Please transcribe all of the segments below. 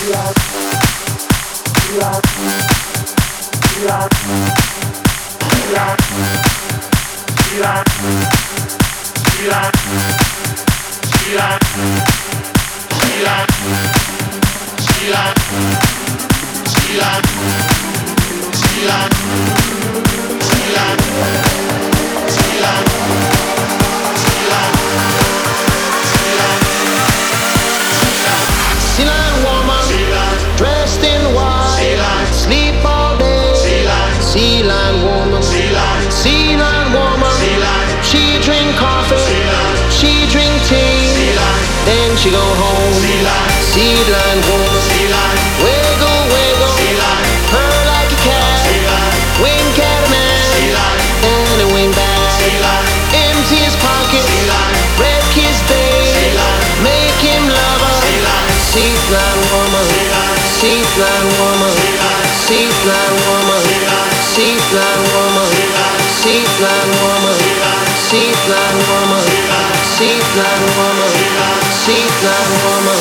She go home, sea line woman, wiggle, wiggle, purr like a cat, wink at a man, and a wink back, empty his pocket, wreck his day, make him love her, sea line woman, sea line woman, sea line woman, sea line woman, sea line woman, sea line woman, sea line woman. Sealand woman.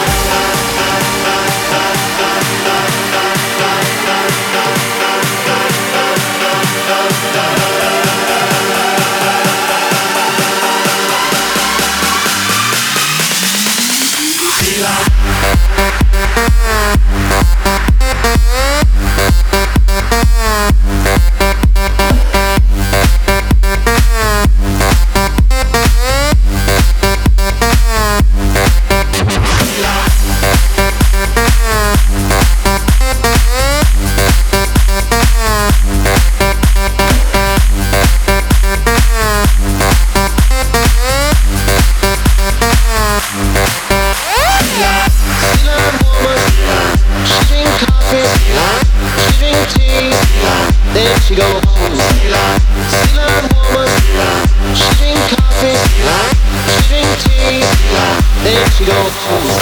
She go home, Sealand woman. She drink coffee, she drink tea, then she go home.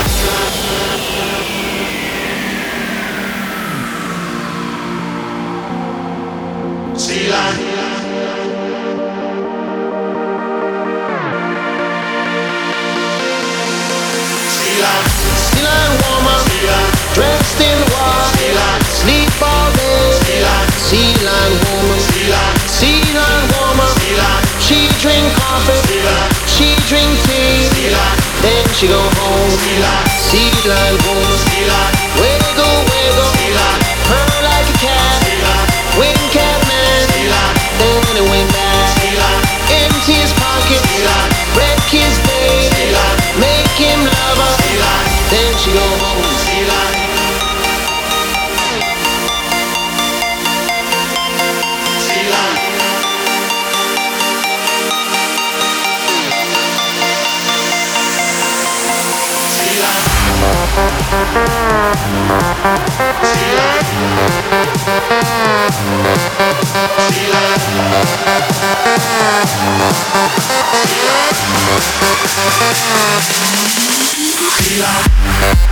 Sealand. Sealand woman, dressed in white, sleep all day. Sealand woman, Sealand woman. She drink coffee, she drink tea, then she go home. Sealand woman, wiggle, wiggle, purr like a cat, wink at a man, then a wink back, empty his pocket, wreck his day, make him love her, then she go home. Sealand.